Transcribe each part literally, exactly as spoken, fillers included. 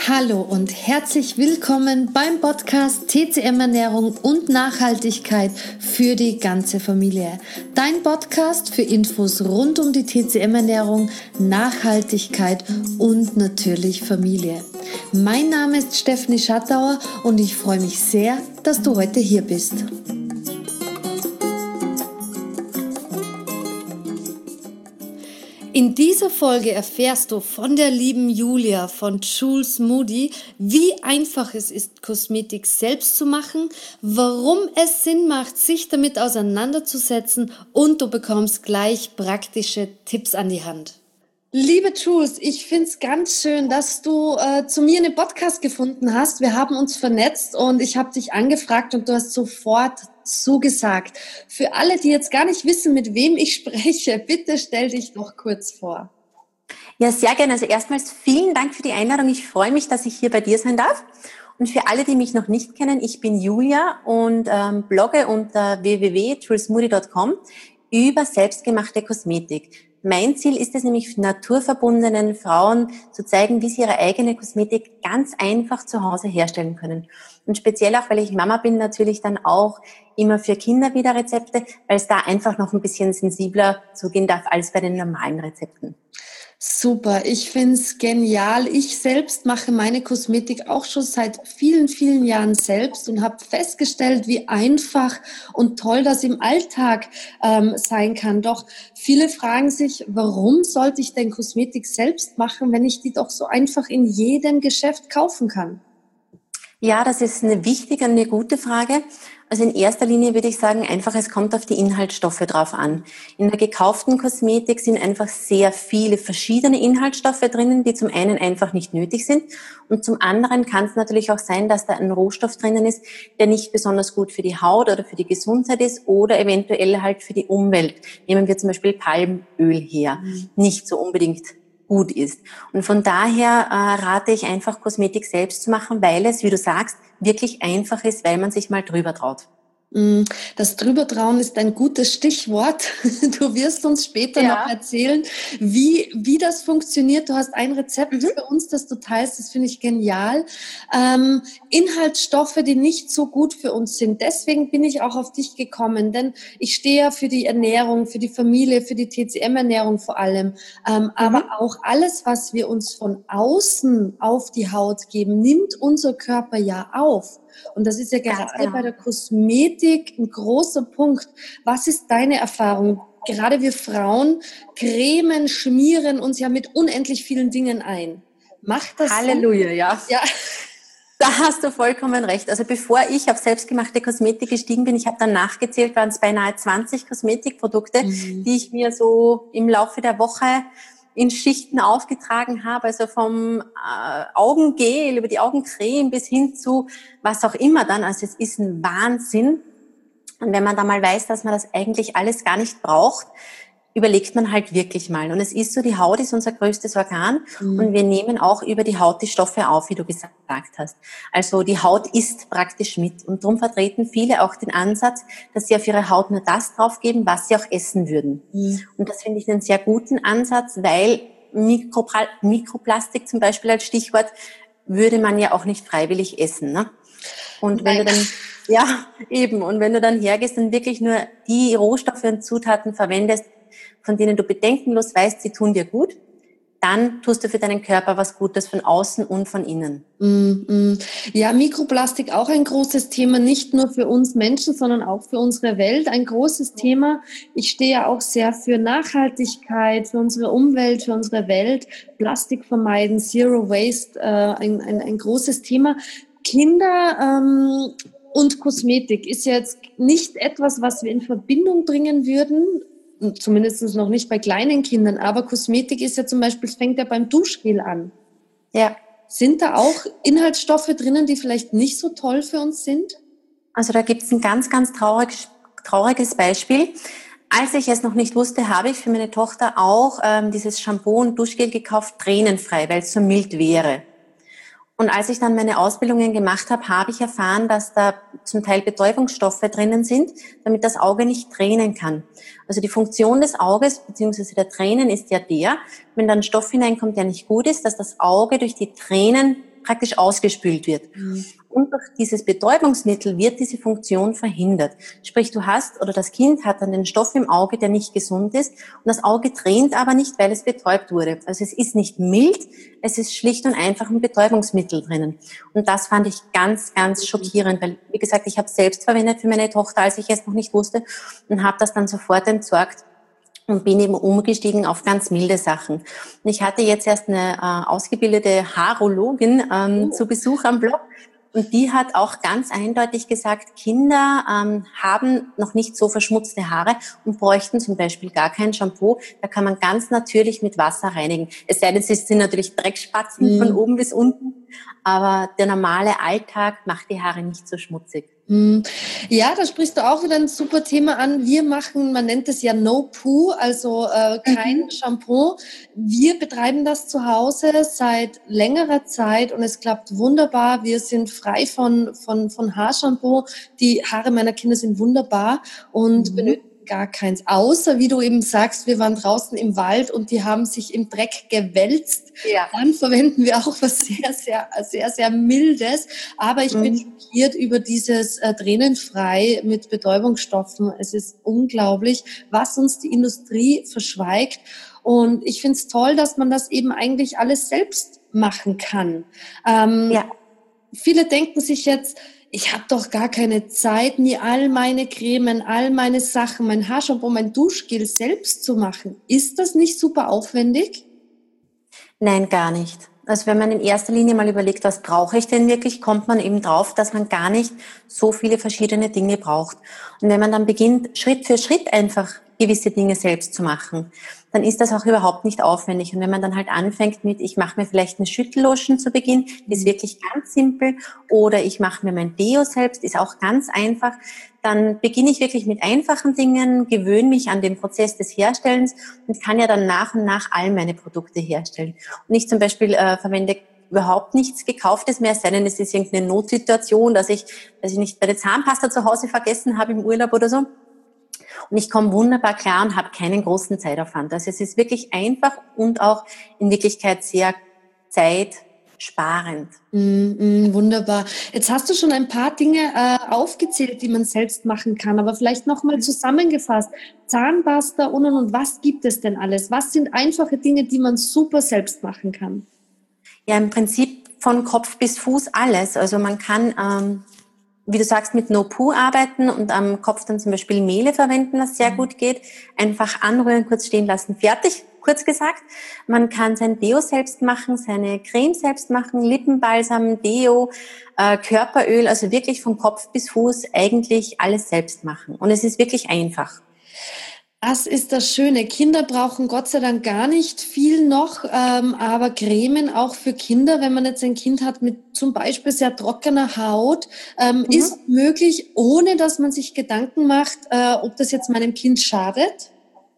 Hallo und herzlich willkommen beim Podcast T C M Ernährung und Nachhaltigkeit für die ganze Familie. Dein Podcast für Infos rund um die T C M Ernährung, Nachhaltigkeit und natürlich Familie. Mein Name ist Stefanie Schattauer und ich freue mich sehr, dass du heute hier bist. In dieser Folge erfährst du von der lieben Julia von Jules Moody, wie einfach es ist, Kosmetik selbst zu machen, warum es Sinn macht, sich damit auseinanderzusetzen und du bekommst gleich praktische Tipps an die Hand. Liebe Jules, ich finde es ganz schön, dass du äh, zu mir einen Podcast gefunden hast. Wir haben uns vernetzt und ich habe dich angefragt und du hast sofort zugesagt. Für alle, die jetzt gar nicht wissen, mit wem ich spreche, bitte stell dich noch kurz vor. Ja, sehr gerne. Also erstmals vielen Dank für die Einladung. Ich freue mich, dass ich hier bei dir sein darf. Und für alle, die mich noch nicht kennen, ich bin Julia und ähm, blogge unter w w w punkt jules moody punkt com über selbstgemachte Kosmetik. Mein Ziel ist es nämlich, naturverbundenen Frauen zu zeigen, wie sie ihre eigene Kosmetik ganz einfach zu Hause herstellen können. Und speziell auch, weil ich Mama bin, natürlich dann auch immer für Kinder wieder Rezepte, weil es da einfach noch ein bisschen sensibler zugehen darf als bei den normalen Rezepten. Super, ich find's genial. Ich selbst mache meine Kosmetik auch schon seit vielen, vielen Jahren selbst und habe festgestellt, wie einfach und toll das im Alltag ähm, sein kann. Doch viele fragen sich, warum sollte ich denn Kosmetik selbst machen, wenn ich die doch so einfach in jedem Geschäft kaufen kann? Ja, das ist eine wichtige und eine gute Frage. Also in erster Linie würde ich sagen, einfach, es kommt auf die Inhaltsstoffe drauf an. In der gekauften Kosmetik sind einfach sehr viele verschiedene Inhaltsstoffe drinnen, die zum einen einfach nicht nötig sind und zum anderen kann es natürlich auch sein, dass da ein Rohstoff drinnen ist, der nicht besonders gut für die Haut oder für die Gesundheit ist oder eventuell halt für die Umwelt. Nehmen wir zum Beispiel Palmöl her, mhm. nicht so unbedingt gut ist. Und von daher äh, rate ich einfach, Kosmetik selbst zu machen, weil es, wie du sagst, wirklich einfach ist, weil man sich mal drüber traut. Das Drübertrauen ist ein gutes Stichwort. Du wirst uns später ja. noch erzählen, wie, wie das funktioniert. Du hast ein Rezept mhm. für uns, das du teilst. Das finde ich genial. Ähm, Inhaltsstoffe, die nicht so gut für uns sind. Deswegen bin ich auch auf dich gekommen, denn ich stehe ja für die Ernährung, für die Familie, für die T C M-Ernährung vor allem. Ähm, mhm. Aber auch alles, was wir uns von außen auf die Haut geben, nimmt unser Körper ja auf. Und das ist ja gerade genau. bei der Kosmetik ein großer Punkt. Was ist deine Erfahrung? Gerade wir Frauen cremen, schmieren uns ja mit unendlich vielen Dingen ein. Macht das Halleluja, Sinn? ja. Ja. Da hast du vollkommen recht. Also bevor ich auf selbstgemachte Kosmetik gestiegen bin, ich habe dann nachgezählt, waren es beinahe zwanzig Kosmetikprodukte, mhm. die ich mir so im Laufe der Woche in Schichten aufgetragen habe, also vom äh, Augengel über die Augencreme bis hin zu was auch immer dann. Also es ist ein Wahnsinn. Und wenn man da mal weiß, dass man das eigentlich alles gar nicht braucht, überlegt man halt wirklich mal. Und es ist so, die Haut ist unser größtes Organ mhm. und wir nehmen auch über die Haut die Stoffe auf, wie du gesagt hast. Also die Haut isst praktisch mit. Und darum vertreten viele auch den Ansatz, dass sie auf ihre Haut nur das draufgeben, was sie auch essen würden. Mhm. Und das finde ich einen sehr guten Ansatz, weil Mikropla- Mikroplastik zum Beispiel als Stichwort würde man ja auch nicht freiwillig essen, ne? Und wenn Nein. du dann, ja, eben, und wenn du dann hergehst und wirklich nur die Rohstoffe und Zutaten verwendest, von denen du bedenkenlos weißt, sie tun dir gut, dann tust du für deinen Körper was Gutes von außen und von innen. Mm, mm. Ja, Mikroplastik auch ein großes Thema, nicht nur für uns Menschen, sondern auch für unsere Welt ein großes Thema. Ich stehe ja auch sehr für Nachhaltigkeit, für unsere Umwelt, für unsere Welt. Plastik vermeiden, Zero Waste, äh, ein, ein, ein großes Thema. Kinder ähm, und Kosmetik ist jetzt nicht etwas, was wir in Verbindung bringen würden, zumindest noch nicht bei kleinen Kindern, aber Kosmetik ist ja zum Beispiel, es fängt ja beim Duschgel an. Ja. Sind da auch Inhaltsstoffe drinnen, die vielleicht nicht so toll für uns sind? Also da gibt's ein ganz, ganz traurig, trauriges Beispiel. Als ich es noch nicht wusste, habe ich für meine Tochter auch ähm, dieses Shampoo und Duschgel gekauft, tränenfrei, weil es so mild wäre. Und als ich dann meine Ausbildungen gemacht habe, habe ich erfahren, dass da zum Teil Betäubungsstoffe drinnen sind, damit das Auge nicht tränen kann. Also die Funktion des Auges bzw. der Tränen ist ja der, wenn da ein Stoff hineinkommt, der nicht gut ist, dass das Auge durch die Tränen praktisch ausgespült wird. Mhm. Und durch dieses Betäubungsmittel wird diese Funktion verhindert. Sprich, du hast oder das Kind hat dann den Stoff im Auge, der nicht gesund ist, und das Auge tränt aber nicht, weil es betäubt wurde. Also es ist nicht mild, es ist schlicht und einfach ein Betäubungsmittel drinnen. Und das fand ich ganz, ganz schockierend, weil, wie gesagt, ich habe es selbst verwendet für meine Tochter, als ich es noch nicht wusste, und habe das dann sofort entsorgt und bin eben umgestiegen auf ganz milde Sachen. Und ich hatte jetzt erst eine äh, ausgebildete Haarologin ähm, zu Besuch am Blog. Und die hat auch ganz eindeutig gesagt, Kinder ähm, haben noch nicht so verschmutzte Haare und bräuchten zum Beispiel gar kein Shampoo. Da kann man ganz natürlich mit Wasser reinigen. Es sei denn, es sind natürlich Dreckspatzen mhm. von oben bis unten. Aber der normale Alltag macht die Haare nicht so schmutzig. Ja, da sprichst du auch wieder ein super Thema an. Wir machen, man nennt es ja No-Poo, also äh, kein mhm. Shampoo. Wir betreiben das zu Hause seit längerer Zeit und es klappt wunderbar. Wir sind frei von von von Haarshampoo. Die Haare meiner Kinder sind wunderbar und mhm. benötigen gar keins. Außer, wie du eben sagst, wir waren draußen im Wald und die haben sich im Dreck gewälzt. Ja. Dann verwenden wir auch was sehr, sehr, sehr, sehr Mildes. Aber ich mhm. bin schockiert über dieses äh, Tränenfrei mit Betäubungsstoffen. Es ist unglaublich, was uns die Industrie verschweigt. Und ich finde es toll, dass man das eben eigentlich alles selbst machen kann. Ähm, ja. Viele denken sich jetzt, ich habe doch gar keine Zeit, mir all meine Cremen, all meine Sachen, mein Haarshampoo, mein Duschgel selbst zu machen. Ist das nicht super aufwendig? Nein, gar nicht. Also wenn man in erster Linie mal überlegt, was brauche ich denn wirklich, kommt man eben drauf, dass man gar nicht so viele verschiedene Dinge braucht. Und wenn man dann beginnt, Schritt für Schritt einfach gewisse Dinge selbst zu machen, dann ist das auch überhaupt nicht aufwendig. Und wenn man dann halt anfängt mit, ich mache mir vielleicht eine Schüttellotion zu Beginn, ist wirklich ganz simpel, oder ich mache mir mein Deo selbst, ist auch ganz einfach, dann beginne ich wirklich mit einfachen Dingen, gewöhne mich an den Prozess des Herstellens und kann ja dann nach und nach all meine Produkte herstellen. Und ich zum Beispiel äh, verwende überhaupt nichts Gekauftes mehr, es sei denn, es ist irgendeine Notsituation, dass ich, dass ich nicht meine Zahnpasta zu Hause vergessen habe im Urlaub oder so. Und ich komme wunderbar klar und habe keinen großen Zeitaufwand. Also es ist wirklich einfach und auch in Wirklichkeit sehr zeitsparend. Mm, mm, wunderbar. Jetzt hast du schon ein paar Dinge äh, aufgezählt, die man selbst machen kann, aber vielleicht nochmal zusammengefasst. Zahnpasta und und und, was gibt es denn alles? Was sind einfache Dinge, die man super selbst machen kann? Ja, im Prinzip von Kopf bis Fuß alles. Also man kann... Ähm, wie du sagst, mit No-Poo arbeiten und am Kopf dann zum Beispiel Mehle verwenden, was sehr gut geht. Einfach anrühren, kurz stehen lassen, fertig, kurz gesagt. Man kann sein Deo selbst machen, seine Creme selbst machen, Lippenbalsam, Deo, äh, Körperöl, also wirklich von Kopf bis Fuß eigentlich alles selbst machen. Und es ist wirklich einfach. Das ist das Schöne. Kinder brauchen Gott sei Dank gar nicht viel noch, ähm, aber Cremen auch für Kinder, wenn man jetzt ein Kind hat mit zum Beispiel sehr trockener Haut, ähm, mhm. ist möglich, ohne dass man sich Gedanken macht, äh, ob das jetzt meinem Kind schadet.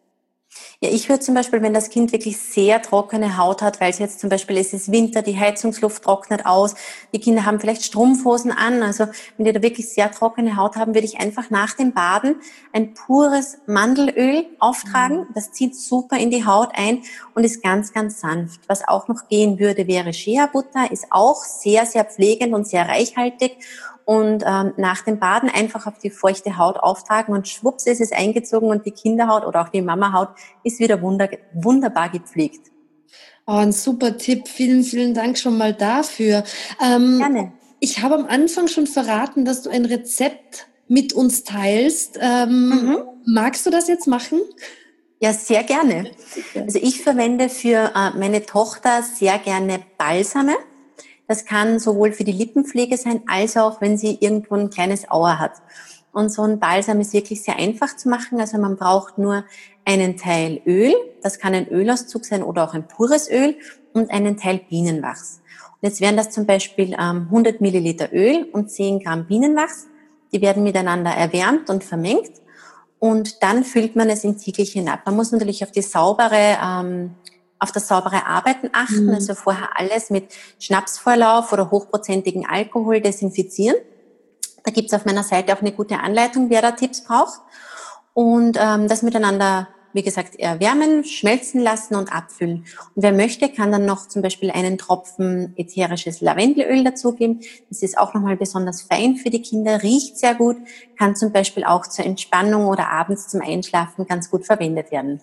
Ja, ich würde zum Beispiel, wenn das Kind wirklich sehr trockene Haut hat, weil es jetzt zum Beispiel, es ist Winter, die Heizungsluft trocknet aus, die Kinder haben vielleicht Strumpfhosen an, also wenn die da wirklich sehr trockene Haut haben, würde ich einfach nach dem Baden ein pures Mandelöl auftragen. Das zieht super in die Haut ein und ist ganz, ganz sanft. Was auch noch gehen würde, wäre Shea-Butter, ist auch sehr, sehr pflegend und sehr reichhaltig. Und ähm, nach dem Baden einfach auf die feuchte Haut auftragen und schwupps ist es eingezogen und die Kinderhaut oder auch die Mamahaut ist wieder wunder, wunderbar gepflegt. Oh, ein super Tipp. Vielen, vielen Dank schon mal dafür. Ähm, Gerne. Ich habe am Anfang schon verraten, dass du ein Rezept mit uns teilst. Ähm, mhm. Magst du das jetzt machen? Ja, sehr gerne. Also ich verwende für äh, meine Tochter sehr gerne Balsame. Das kann sowohl für die Lippenpflege sein, als auch, wenn sie irgendwo ein kleines Auer hat. Und so ein Balsam ist wirklich sehr einfach zu machen. Also man braucht nur einen Teil Öl, das kann ein Ölauszug sein oder auch ein pures Öl, und einen Teil Bienenwachs. Und jetzt wären das zum Beispiel ähm, hundert Milliliter Öl und zehn Gramm Bienenwachs. Die werden miteinander erwärmt und vermengt. Und dann füllt man es in Tiegelchen ab. Man muss natürlich auf die saubere ähm, auf das saubere Arbeiten achten, mhm. also vorher alles mit Schnapsvorlauf oder hochprozentigen Alkohol desinfizieren. Da gibt's auf meiner Seite auch eine gute Anleitung, wer da Tipps braucht. Und ähm, das miteinander wie gesagt, erwärmen, schmelzen lassen und abfüllen. Und wer möchte, kann dann noch zum Beispiel einen Tropfen ätherisches Lavendelöl dazugeben. Das ist auch nochmal besonders fein für die Kinder, riecht sehr gut, kann zum Beispiel auch zur Entspannung oder abends zum Einschlafen ganz gut verwendet werden.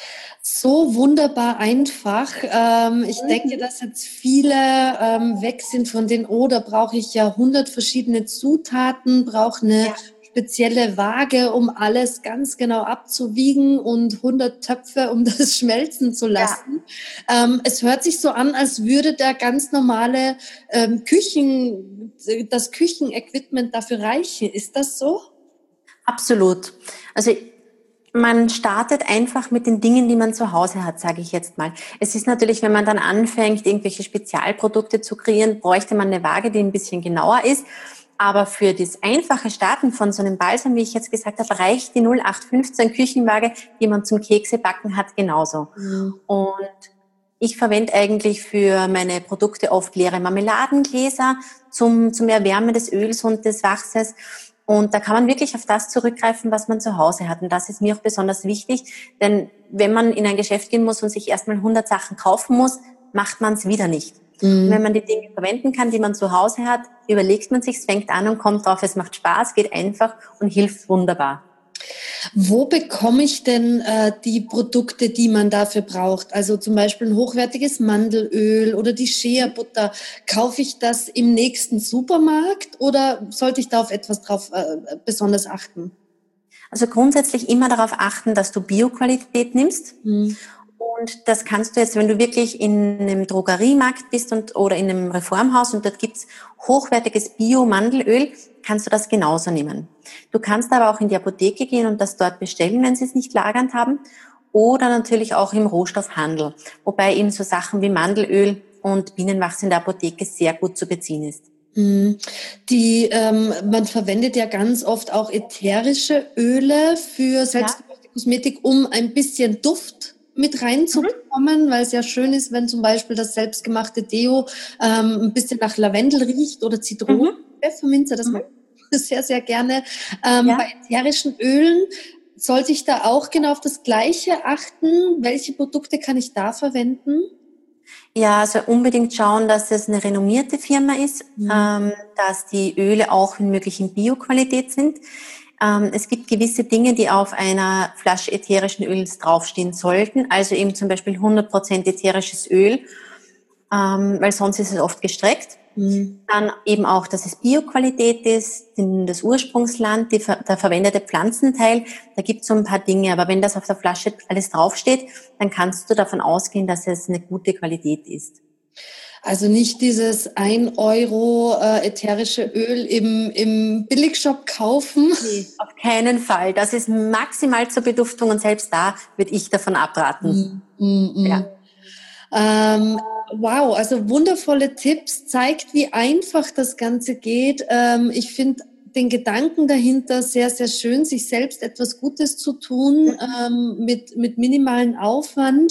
So wunderbar einfach. Ähm, ich mhm. denke, dass jetzt viele ähm, weg sind von den, oh, da brauche ich ja hundert verschiedene Zutaten, brauche eine ja. spezielle Waage, um alles ganz genau abzuwiegen und hundert Töpfe, um das schmelzen zu lassen. Ja. Ähm, es hört sich so an, als würde der ganz normale ähm, Küchen, das Küchenequipment dafür reichen. Ist das so? Absolut. Also man startet einfach mit den Dingen, die man zu Hause hat, sage ich jetzt mal. Es ist natürlich, wenn man dann anfängt, irgendwelche Spezialprodukte zu kreieren, bräuchte man eine Waage, die ein bisschen genauer ist. Aber für das einfache Starten von so einem Balsam, wie ich jetzt gesagt habe, reicht die null acht fünfzehn Küchenwaage, die man zum Keksebacken hat, genauso. Mhm. Und ich verwende eigentlich für meine Produkte oft leere Marmeladengläser zum, zum Erwärmen des Öls und des Wachses. Und da kann man wirklich auf das zurückgreifen, was man zu Hause hat. Und das ist mir auch besonders wichtig, denn wenn man in ein Geschäft gehen muss und sich erstmal hundert Sachen kaufen muss, macht man es wieder nicht. Mhm. Und wenn man die Dinge verwenden kann, die man zu Hause hat, überlegt man sich, fängt an und kommt drauf, es macht Spaß, geht einfach und hilft wunderbar. Wo bekomme ich denn äh, die Produkte, die man dafür braucht? Also zum Beispiel ein hochwertiges Mandelöl oder die Shea-Butter. Kaufe ich das im nächsten Supermarkt oder sollte ich da auf etwas drauf äh, besonders achten? Also grundsätzlich immer darauf achten, dass du Bioqualität nimmst. Hm. Und das kannst du jetzt, wenn du wirklich in einem Drogeriemarkt bist und oder in einem Reformhaus und dort gibt's hochwertiges Bio-Mandelöl, kannst du das genauso nehmen. Du kannst aber auch in die Apotheke gehen und das dort bestellen, wenn sie es nicht lagernd haben. Oder natürlich auch im Rohstoffhandel, wobei eben so Sachen wie Mandelöl und Bienenwachs in der Apotheke sehr gut zu beziehen ist. Die, ähm, man verwendet ja ganz oft auch ätherische Öle für selbstgemachte ja. Kosmetik, um ein bisschen Duft mit reinzubekommen, mhm. weil es ja schön ist, wenn zum Beispiel das selbstgemachte Deo ähm, ein bisschen nach Lavendel riecht oder Zitrone, mhm. Pfefferminze, das mhm. mag ich sehr, sehr gerne. Ähm, ja. Bei ätherischen Ölen sollte ich da auch genau auf das Gleiche achten. Welche Produkte kann ich da verwenden? Ja, also unbedingt schauen, dass es eine renommierte Firma ist, mhm. ähm, dass die Öle auch in möglichen Bioqualität sind. Ähm, es gibt gewisse Dinge, die auf einer Flasche ätherischen Öls draufstehen sollten, also eben zum Beispiel hundert Prozent ätherisches Öl, ähm, weil sonst ist es oft gestreckt. Mhm. Dann eben auch, dass es Bioqualität ist, das Ursprungsland, die, der verwendete Pflanzenteil, da gibt es so ein paar Dinge, aber wenn das auf der Flasche alles draufsteht, dann kannst du davon ausgehen, dass es eine gute Qualität ist. Also nicht dieses ein Euro äh, ätherische Öl im, im Billigshop kaufen. Nee, auf keinen Fall. Das ist maximal zur Beduftung und selbst da würde ich davon abraten. Mm, mm, mm. Ja. Ähm, wow, also wundervolle Tipps, zeigt, wie einfach das Ganze geht. Ähm, ich finde den Gedanken dahinter sehr, sehr schön, sich selbst etwas Gutes zu tun, ähm, mit, mit minimalen Aufwand.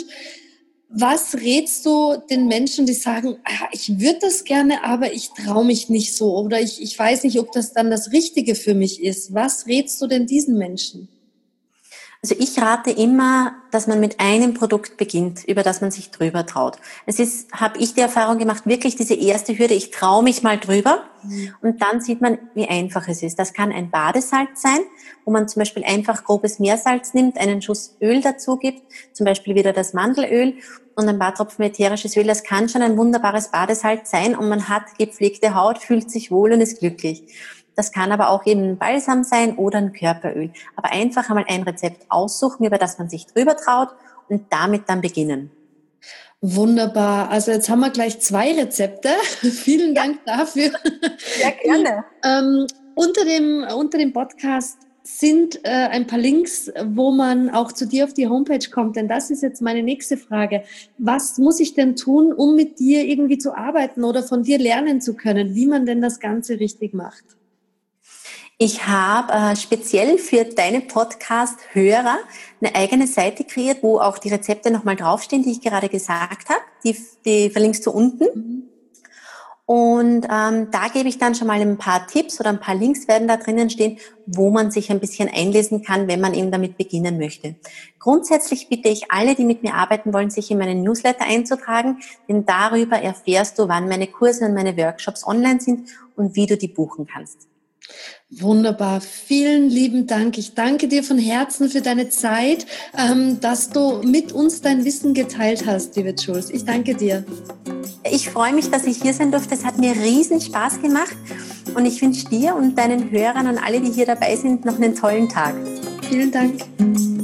Was rätst du den Menschen, die sagen, ah, ich würde das gerne, aber ich traue mich nicht so oder ich, ich weiß nicht, ob das dann das Richtige für mich ist. Was rätst du denn diesen Menschen? Also ich rate immer, dass man mit einem Produkt beginnt, über das man sich drüber traut. Es ist, habe ich die Erfahrung gemacht, wirklich diese erste Hürde, ich traue mich mal drüber mhm. und dann sieht man, wie einfach es ist. Das kann ein Badesalz sein, wo man zum Beispiel einfach grobes Meersalz nimmt, einen Schuss Öl dazu gibt, zum Beispiel wieder das Mandelöl und ein paar Tropfen ätherisches Öl. Das kann schon ein wunderbares Badesalz sein und man hat gepflegte Haut, fühlt sich wohl und ist glücklich. Das kann aber auch eben ein Balsam sein oder ein Körperöl. Aber einfach einmal ein Rezept aussuchen, über das man sich drüber traut und damit dann beginnen. Wunderbar. Also jetzt haben wir gleich zwei Rezepte. Vielen ja. Dank dafür. Ja, gerne. ähm, unter dem, unter dem Podcast sind äh, ein paar Links, wo man auch zu dir auf die Homepage kommt. Denn das ist jetzt meine nächste Frage. Was muss ich denn tun, um mit dir irgendwie zu arbeiten oder von dir lernen zu können, wie man denn das Ganze richtig macht? Ich habe äh, speziell für deine Podcast-Hörer eine eigene Seite kreiert, wo auch die Rezepte nochmal draufstehen, die ich gerade gesagt habe. Die, die verlinkst du unten. Mhm. Und ähm, da gebe ich dann schon mal ein paar Tipps oder ein paar Links werden da drinnen stehen, wo man sich ein bisschen einlesen kann, wenn man eben damit beginnen möchte. Grundsätzlich bitte ich alle, die mit mir arbeiten wollen, sich in meinen Newsletter einzutragen, denn darüber erfährst du, wann meine Kurse und meine Workshops online sind und wie du die buchen kannst. Wunderbar, vielen lieben Dank. Ich danke dir von Herzen für deine Zeit, ähm, dass du mit uns dein Wissen geteilt hast, liebe Jules. Ich danke dir. Ich freue mich, dass ich hier sein durfte. Es hat mir riesen Spaß gemacht und ich wünsche dir und deinen Hörern und alle, die hier dabei sind, noch einen tollen Tag. Vielen Dank.